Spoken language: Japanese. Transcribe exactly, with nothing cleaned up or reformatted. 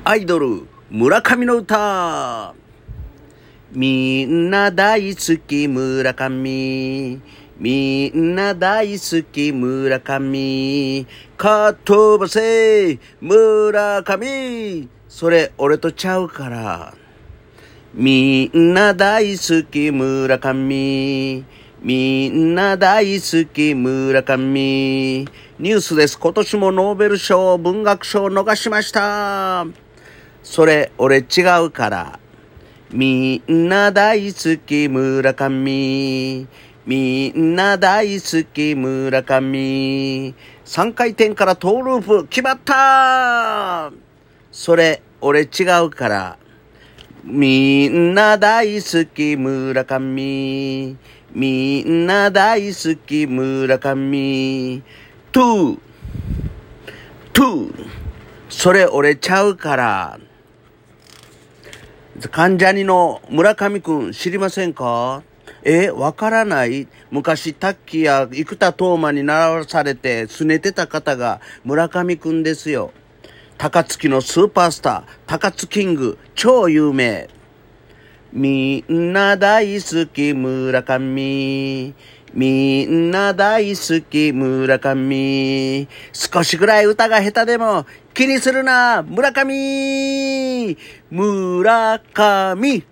アイドル村上の歌。みんな大好き村上、みんな大好き村上、かっ飛ばせ村上、それ俺とちゃうから。みんな大好き村上、みんな大好き村上。ニュースです。今年もノーベル賞文学賞を逃しました。それ俺違うから。みんな大好き村上、みんな大好き村上。さんかい転からトーループ決まった。それ俺違うから。みんな大好き村上、みんな大好き村上。トゥートゥー、それ俺ちゃうから。関ジャニの村上くん知りませんか？え、わからない？昔タッキーや生田斗真に習わされてすねてた方が村上くんですよ。高槻のスーパースター、高津キング、超有名。みんな大好き村上、みんな大好き村上。少しぐらい歌が下手でも気にするな村上、村上。